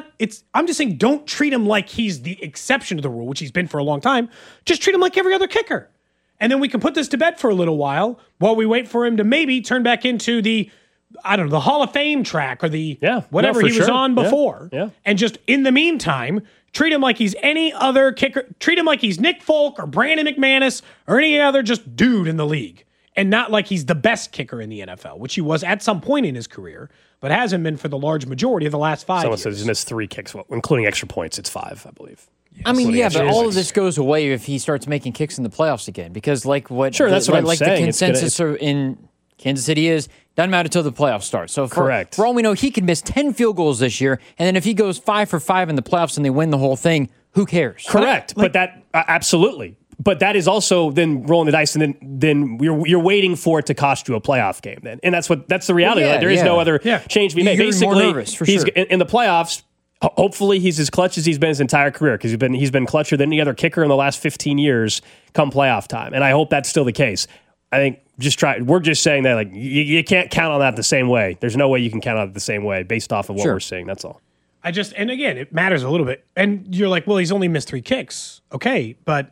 [SPEAKER 10] I'm just saying don't treat him like he's the exception to the rule, which he's been for a long time. Just treat him like every other kicker. And then we can put this to bed for a little while we wait for him to maybe turn back into the Hall of Fame track or whatever he was on before.
[SPEAKER 9] Yeah.
[SPEAKER 10] And just in the meantime, treat him like he's any other kicker. Treat him like he's Nick Folk or Brandon McManus or any other just dude in the league. And not like he's the best kicker in the NFL, which he was at some point in his career, but hasn't been for the large majority of the last 5 years.
[SPEAKER 9] Someone says he's missed 3 kicks, including extra points. It's 5, I believe.
[SPEAKER 13] I mean, but all of this goes away if he starts making kicks in the playoffs again. Because that's what I'm saying. The consensus in Kansas City is, doesn't matter until the playoffs start. So
[SPEAKER 9] correct.
[SPEAKER 13] For all we know, he could miss 10 field goals this year, and then if he goes 5 for 5 in the playoffs and they win the whole thing, who cares?
[SPEAKER 9] Correct. But that absolutely. But that is also then rolling the dice, and then you're waiting for it to cost you a playoff game. Then, and that's the reality.
[SPEAKER 13] Well,
[SPEAKER 9] there is no other change to be made.
[SPEAKER 13] You're
[SPEAKER 9] Basically,
[SPEAKER 13] more nervous, for
[SPEAKER 9] he's
[SPEAKER 13] sure.
[SPEAKER 9] in the playoffs. Hopefully, he's as clutch as he's been his entire career because he's been clutcher than any other kicker in the last 15 years come playoff time. And I hope that's still the case. I think we're just saying that like you can't count on that the same way. There's no way you can count on it the same way based off of what we're seeing. That's all.
[SPEAKER 10] And again, it matters a little bit. And you're like, well, he's only missed 3 kicks. Okay, but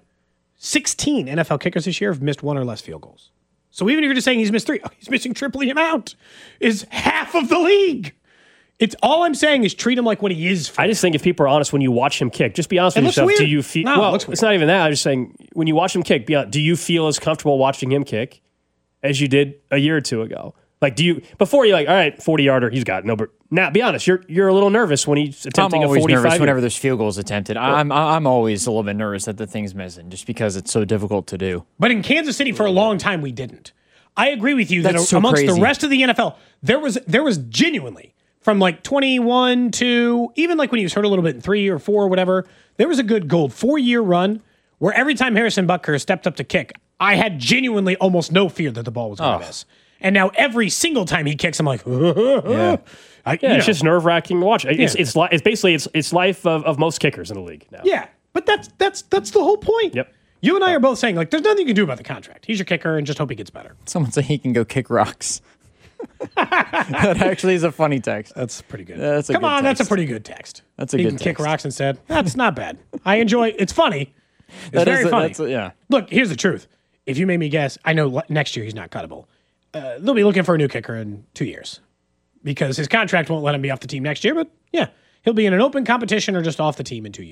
[SPEAKER 10] 16 NFL kickers this year have missed 1 or less field goals. So even if you're just saying he's missed 3, he's missing triple the amount. Is half of the league. It's all I'm saying is treat him like what he is.
[SPEAKER 9] I just think if people are honest when you watch him kick, just be honest with yourself.
[SPEAKER 10] Weird.
[SPEAKER 9] Do you feel?
[SPEAKER 10] No,
[SPEAKER 9] well, it's not even that. I'm just saying when you watch him kick, do you feel as comfortable watching him kick as you did a year or 2 ago? Like, before you're like, all right, 40-yarder, he's got it. No, but now be honest, you're a little nervous when he's attempting a 45.
[SPEAKER 13] I'm always nervous whenever there's field goals attempted. I'm always a little bit nervous that the thing's missing just because it's so difficult to do.
[SPEAKER 10] But in Kansas City for a long time we didn't. I agree with you that
[SPEAKER 13] so
[SPEAKER 10] amongst
[SPEAKER 13] crazy.
[SPEAKER 10] The rest of the NFL, there was genuinely from like 21 to even like when he was hurt a little bit in 3 or 4 or whatever, there was a good 4-year run where every time Harrison Butker stepped up to kick, I had genuinely almost no fear that the ball was going to miss. And now every single time he kicks, I'm like,
[SPEAKER 9] it's just nerve-wracking to watch. It's basically life of most kickers in the league now.
[SPEAKER 10] Yeah, but that's the whole point.
[SPEAKER 9] Yep.
[SPEAKER 10] You and I are both saying like, there's nothing you can do about the contract. He's your kicker, and just hope he gets better.
[SPEAKER 13] Someone say he can go kick rocks. That actually is a funny text.
[SPEAKER 10] That's pretty good.
[SPEAKER 13] That's
[SPEAKER 10] a pretty good text.
[SPEAKER 13] That's a
[SPEAKER 10] he
[SPEAKER 13] good
[SPEAKER 10] can
[SPEAKER 13] text.
[SPEAKER 10] kick rocks instead. That's not bad. I enjoy. It's funny. It's very funny. Look, here's the truth. If you made me guess, I know next year he's not cuttable. They'll be looking for a new kicker in 2 years because his contract won't let him be off the team next year. But yeah, he'll be in an open competition or just off the team in 2 years.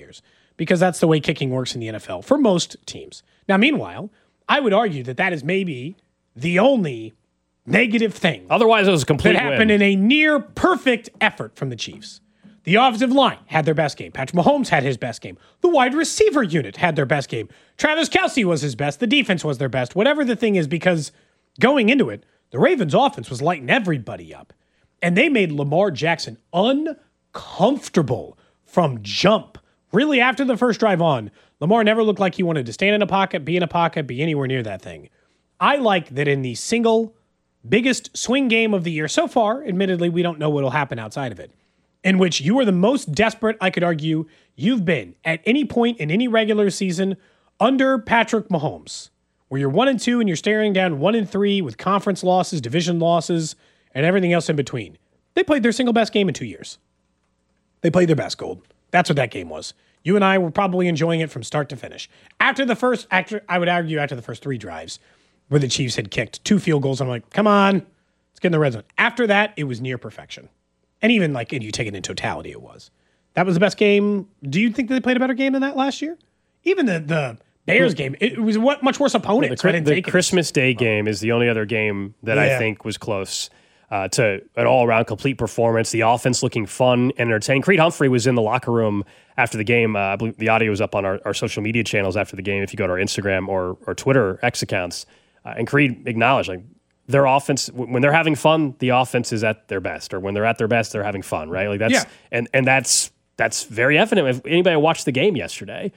[SPEAKER 10] because that's the way kicking works in the NFL for most teams. Now, meanwhile, I would argue that is maybe the only negative thing.
[SPEAKER 9] Otherwise, it was a complete
[SPEAKER 10] that happened in a near perfect effort from the Chiefs. The offensive line had their best game. Patrick Mahomes had his best game. The wide receiver unit had their best game. Travis Kelce was his best. The defense was their best. Whatever the thing is, because going into it, the Ravens' offense was lighting everybody up. And they made Lamar Jackson uncomfortable from jump. Really, after the first drive on, Lamar never looked like he wanted to stand in a pocket, be anywhere near that thing. I like that in the single biggest swing game of the year so far, admittedly, we don't know what will happen outside of it, in which you are the most desperate, I could argue, you've been at any point in any regular season under Patrick Mahomes, where you're 1-2 and you're staring down 1-3 with conference losses, division losses, and everything else in between. They played their single best game in 2 years. They played their best, Gold. That's what that game was. You and I were probably enjoying it from start to finish. I would argue after the first 3 drives, where the Chiefs had kicked 2 field goals, I'm like, come on, let's get in the red zone. After that, it was near perfection. And even and you take it in totality, it was. That was the best game. Do you think that they played a better game than that last year? Even the Bears game, it was much worse opponent.
[SPEAKER 9] The Christmas Day game is the only other game that I think was close to an all-around complete performance. The offense looking fun and entertaining. Creed Humphrey was in the locker room after the game. I believe the audio was up on our social media channels after the game if you go to our Instagram or Twitter X accounts. And Creed acknowledged, their offense, when they're having fun, the offense is at their best. Or when they're at their best, they're having fun, right? And that's very evident. If anybody watched the game yesterday,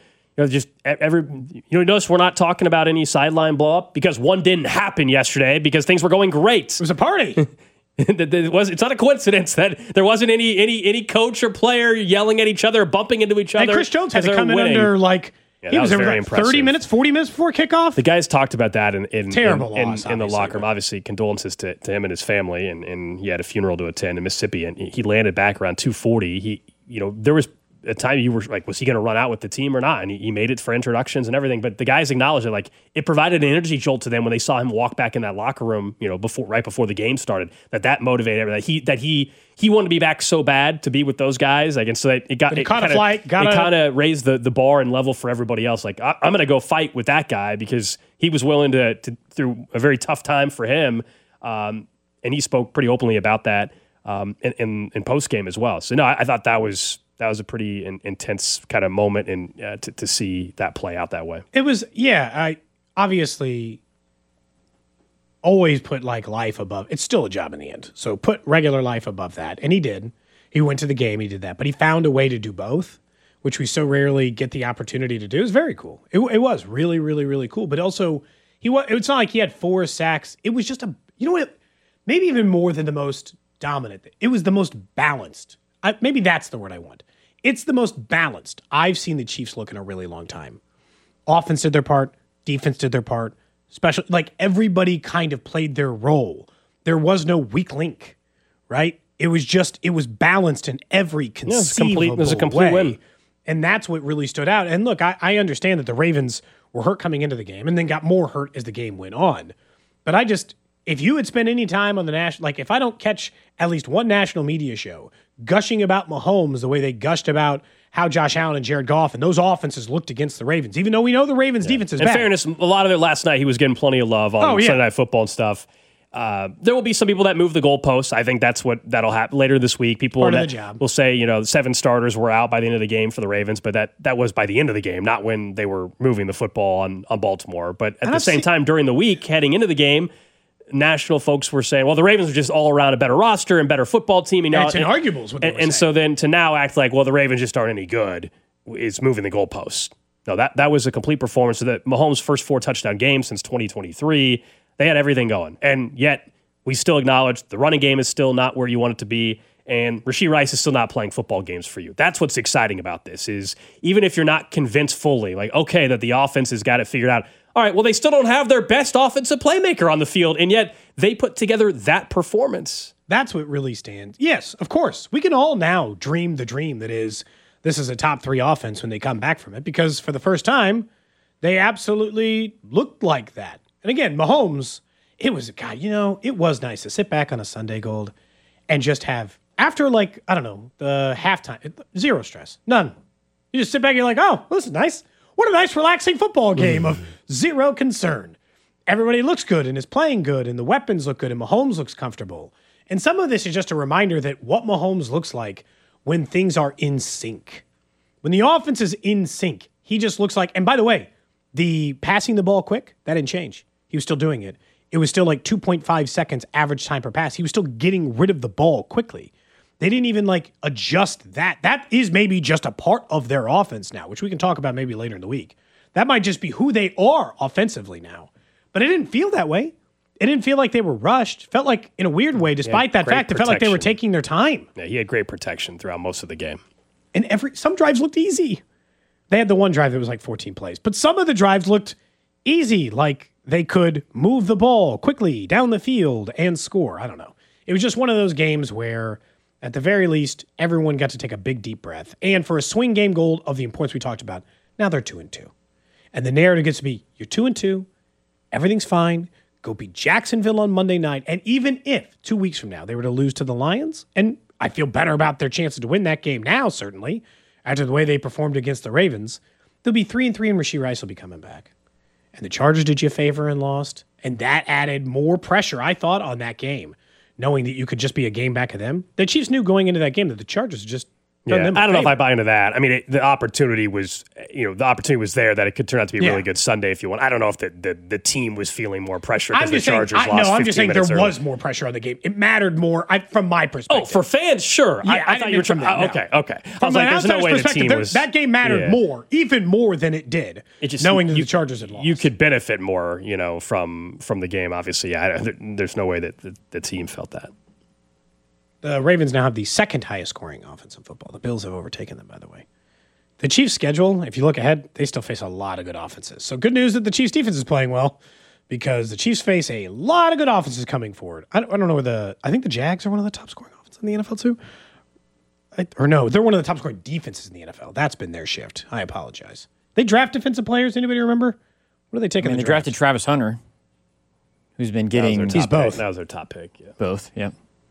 [SPEAKER 9] notice we're not talking about any sideline blow up because one didn't happen yesterday because things were going great.
[SPEAKER 10] It was a party.
[SPEAKER 9] It's not a coincidence that there wasn't any coach or player yelling at each other, bumping into each other.
[SPEAKER 10] And Chris Jones had to come in under he was there 30 minutes, 40 minutes before kickoff.
[SPEAKER 9] The guys talked about that in
[SPEAKER 10] the
[SPEAKER 9] locker room. Obviously, condolences to him and his family, and he had a funeral to attend in Mississippi, and he landed back around 2:40. There was a time you were like, was he going to run out with the team or not? And he made it for introductions and everything. But the guys acknowledged it, it provided an energy jolt to them when they saw him walk back in that locker room, right before the game started. That motivated everything. That he wanted to be back so bad to be with those guys. And so it kind of raised the bar and level for everybody else. I'm going to go fight with that guy because he was willing to through a very tough time for him. And he spoke pretty openly about that in post game as well. So no, I thought that was a pretty intense kind of moment, and to see that play out that way.
[SPEAKER 10] It was, I obviously always put life above. It's still a job in the end. So put regular life above that. And he did. He went to the game, he did that. But he found a way to do both, which we so rarely get the opportunity to do. It was very cool. It was really, really, really cool. But also, it's not like he had 4 sacks. It was just maybe even more than the most dominant. It was the most balanced. Maybe that's the word I want. It's the most balanced I've seen the Chiefs look in a really long time. Offense did their part. Defense did their part. Special, everybody kind of played their role. There was no weak link, right? It was balanced in every conceivable way. It was a complete win. And that's what really stood out. And look, I understand that the Ravens were hurt coming into the game and then got more hurt as the game went on. But if you had spent any time on the national, if I don't catch at least one national media show gushing about Mahomes the way they gushed about how Josh Allen and Jared Goff and those offenses looked against the Ravens, even though we know the Ravens' defense is bad.
[SPEAKER 9] In fairness, a lot of it last night, he was getting plenty of love on Sunday Night Football and stuff. There will be some people that move the goalposts. I think that'll happen later this week. People will say, 7 starters were out by the end of the game for the Ravens, but that was by the end of the game, not when they were moving the football on Baltimore. But at the same time, during the week, heading into the game, national folks were saying, well, the Ravens are just all around a better roster and better football team.
[SPEAKER 10] It's inarguable.
[SPEAKER 9] And so then to now act like, well, the Ravens just aren't any good is moving the goalposts. No, that was a complete performance. So that Mahomes' first 4 touchdown games since 2023, they had everything going. And yet we still acknowledge the running game is still not where you want it to be. And Rashee Rice is still not playing football games for you. That's what's exciting about this is even if you're not convinced fully, that the offense has got it figured out. All right, well, they still don't have their best offensive playmaker on the field, and yet they put together that performance.
[SPEAKER 10] That's what really stands. Yes, of course. We can all now dream the dream that is this is a top 3 offense when they come back from it, because for the first time, they absolutely looked like that. And again, Mahomes, it was nice to sit back on a Sunday, Gold, and just have, after the halftime, zero stress, none. You just sit back and you're like, oh, this is nice. What a nice, relaxing football game of zero concern. Everybody looks good and is playing good, and the weapons look good, and Mahomes looks comfortable. And some of this is just a reminder that what Mahomes looks like when things are in sync. When the offense is in sync, he just looks like, and by the way, the passing the ball quick, that didn't change. He was still doing it. It was still like 2.5 seconds average time per pass. He was still getting rid of the ball quickly. They didn't even adjust that. That is maybe just a part of their offense now, which we can talk about maybe later in the week. That might just be who they are offensively now. But it didn't feel that way. It didn't feel like they were rushed. It felt like, in a weird way, despite that fact, it felt like they were taking their time.
[SPEAKER 9] Yeah, he had great protection throughout most of the game.
[SPEAKER 10] And some drives looked easy. They had the one drive that was like 14 plays. But some of the drives looked easy, like they could move the ball quickly down the field and score. I don't know. It was just one of those games where, at the very least, everyone got to take a big, deep breath. And for a swing game goal of the importance we talked about, now they're 2-2. And the narrative gets to be, you're 2-2, everything's fine, go beat Jacksonville on Monday night. And even if 2 weeks from now they were to lose to the Lions, and I feel better about their chances to win that game now, certainly, after the way they performed against the Ravens, they'll be 3-3 and Rashee Rice will be coming back. And the Chargers did you a favor and lost. And that added more pressure, I thought, on that game, knowing that you could just be a game back of them. The Chiefs knew going into that game that the Chargers just
[SPEAKER 9] I don't know if I buy into that. I mean, the opportunity was, there that it could turn out to be a really good Sunday if you want. I don't know if the team was feeling more pressure because the Chargers lost 15 minutes.
[SPEAKER 10] No, I'm just saying there was more pressure on the game. It mattered more from my perspective.
[SPEAKER 9] Oh, for fans, sure.
[SPEAKER 10] Yeah,
[SPEAKER 9] I thought you were trying to. Okay.
[SPEAKER 10] From an outsider's perspective, that game mattered more, even more than it did, knowing that the Chargers had lost.
[SPEAKER 9] You could benefit more, from the game, obviously. There's no way that the team felt that.
[SPEAKER 10] The Ravens now have the second highest scoring offense in football. The Bills have overtaken them, by the way. The Chiefs' schedule, if you look ahead, they still face a lot of good offenses. So good news that the Chiefs' defense is playing well because the Chiefs face a lot of good offenses coming forward. I don't know where I think the Jags are one of the top scoring offenses in the NFL too. They're one of the top scoring defenses in the NFL. That's been their shift. I apologize. They draft defensive players. Anybody remember? What are they taking?
[SPEAKER 13] They drafted Travis Hunter, who's been getting.
[SPEAKER 10] He's both.
[SPEAKER 9] That was their top pick. Yeah.
[SPEAKER 13] Both. Yeah.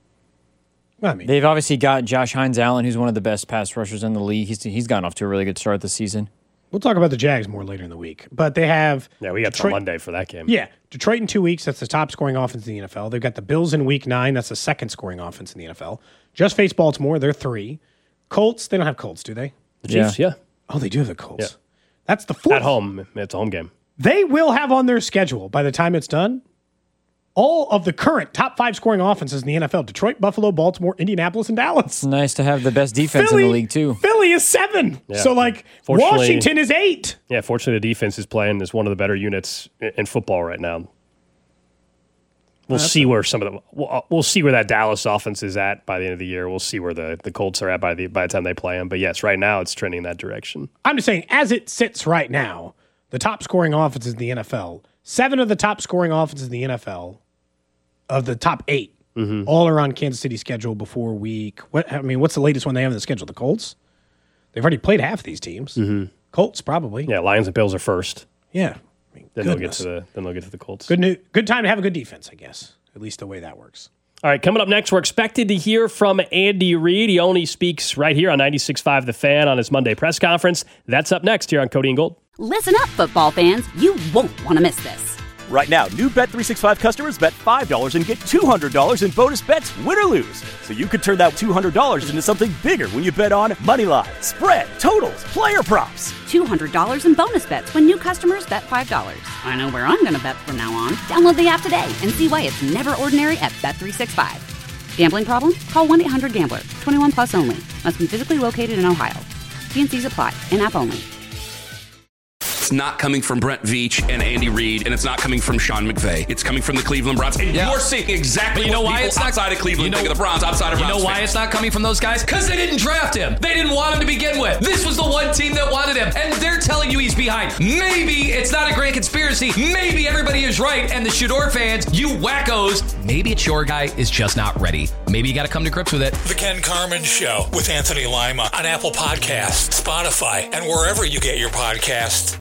[SPEAKER 10] I mean,
[SPEAKER 13] they've obviously got Josh Hines-Allen, who's one of the best pass rushers in the league. He's gotten off to a really good start this season.
[SPEAKER 10] We'll talk about the Jags more later in the week. But they have...
[SPEAKER 9] Yeah, we got till Monday for that game.
[SPEAKER 10] Yeah. Detroit in 2 weeks, that's the top scoring offense in the NFL. They've got the Bills in week 9, that's the second scoring offense in the NFL. Just faced Baltimore, they're 3. Colts, they don't have Colts, do they?
[SPEAKER 9] The Chiefs, yeah.
[SPEAKER 10] Oh, they do have the Colts.
[SPEAKER 9] Yeah.
[SPEAKER 10] That's the 4th.
[SPEAKER 9] At home. It's a home game.
[SPEAKER 10] They will have on their schedule, by the time it's done, all of the current top 5 scoring offenses in the NFL. Detroit, Buffalo, Baltimore, Indianapolis, and Dallas.
[SPEAKER 13] It's nice to have the best defense in the league, too.
[SPEAKER 10] Philly is 7. Yeah. So, Washington is 8.
[SPEAKER 9] Yeah, fortunately, the defense is playing as one of the better units in football right now. We'll see where we'll see where that Dallas offense is at by the end of the year. We'll see where the Colts are at by the time they play them. But, yes, right now it's trending that direction.
[SPEAKER 10] I'm just saying, as it sits right now, the top scoring offenses in the NFL, 7 of the top scoring offenses in the NFL, of the top 8, all are on Kansas City's schedule before week. What's the latest one they have in the schedule? The Colts? They've already played half of these teams.
[SPEAKER 9] Mm-hmm.
[SPEAKER 10] Colts, probably.
[SPEAKER 9] Yeah, Lions and Bills are first.
[SPEAKER 10] Yeah.
[SPEAKER 9] Then they'll get to the Colts.
[SPEAKER 10] Good time to have a good defense, I guess. At least the way that works.
[SPEAKER 9] All right, coming up next, we're expected to hear from Andy Reid. He only speaks right here on 96.5 The Fan on his Monday press conference. That's up next here on Cody and Gold.
[SPEAKER 1] Listen up, football fans. You won't want to miss this.
[SPEAKER 2] Right now, new Bet365 customers bet $5 and get $200 in bonus bets, win or lose. So you could turn that $200 into something bigger when you bet on moneyline, spread, totals, player props.
[SPEAKER 1] $200 in bonus bets when new customers bet $5. I know where I'm going to bet from now on. Download the app today and see why it's never ordinary at Bet365. Gambling problem? Call 1-800-GAMBLER. 21 plus only. Must be physically located in Ohio. T&Cs apply. In-app only.
[SPEAKER 3] It's not coming from Brent Veach and Andy Reid, and it's not coming from Sean McVay. It's coming from the Cleveland Browns. And you're seeing exactly what people outside of Cleveland think of the Browns, outside of Browns.
[SPEAKER 14] You know why it's not coming from those guys? Because they didn't draft him. They didn't want him to begin with. This was the one team that wanted him, and they're telling you he's behind. Maybe it's not a grand conspiracy. Maybe everybody is right, and the Shador fans, you wackos, maybe it's your guy is just not ready. Maybe you got to come to grips with it.
[SPEAKER 7] The Ken Carman Show with Anthony Lima on Apple Podcasts, Spotify, and wherever you get your podcasts.